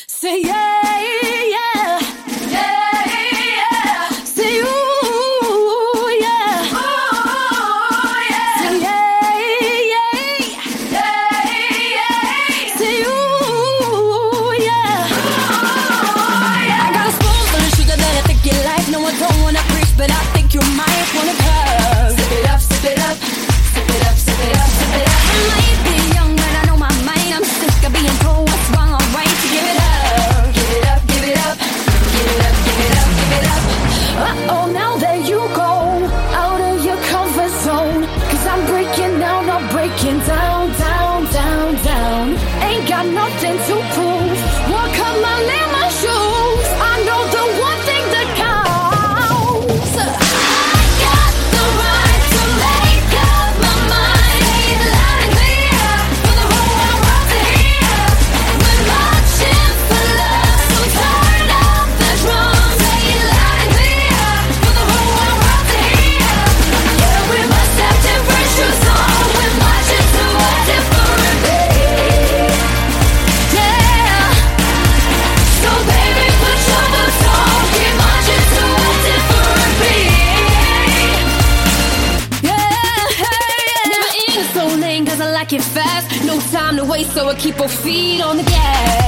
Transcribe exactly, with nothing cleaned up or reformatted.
Say yeah, yeah, yeah, yeah. Say ooh, yeah, ooh, yeah. Say yeah, yeah, yeah, yeah. Say ooh, yeah, ooh, yeah. I got a spoon full of sugar that I think you like. No, I don't wanna preach, but I think you might wanna curve. Sip it up, sip it up, sip it up, sip it up, sip it up. I might be young, but I know my mind. I'm sick of being told what's wrong or right. To give it up. Uh-oh, now there you go, out of your comfort zone. Cause I'm breaking down, I'm breaking down, down, down, down. Ain't got nothing to prove. Walk up my in my shoes. I know the one thing that counts. I got the right to make up my mind. Say it loud and clear for the whole wide world to hear. We're marching for love, so turn up the drums. Say it loud and clear. It fast, no time to waste, so I keep our feet on the gas.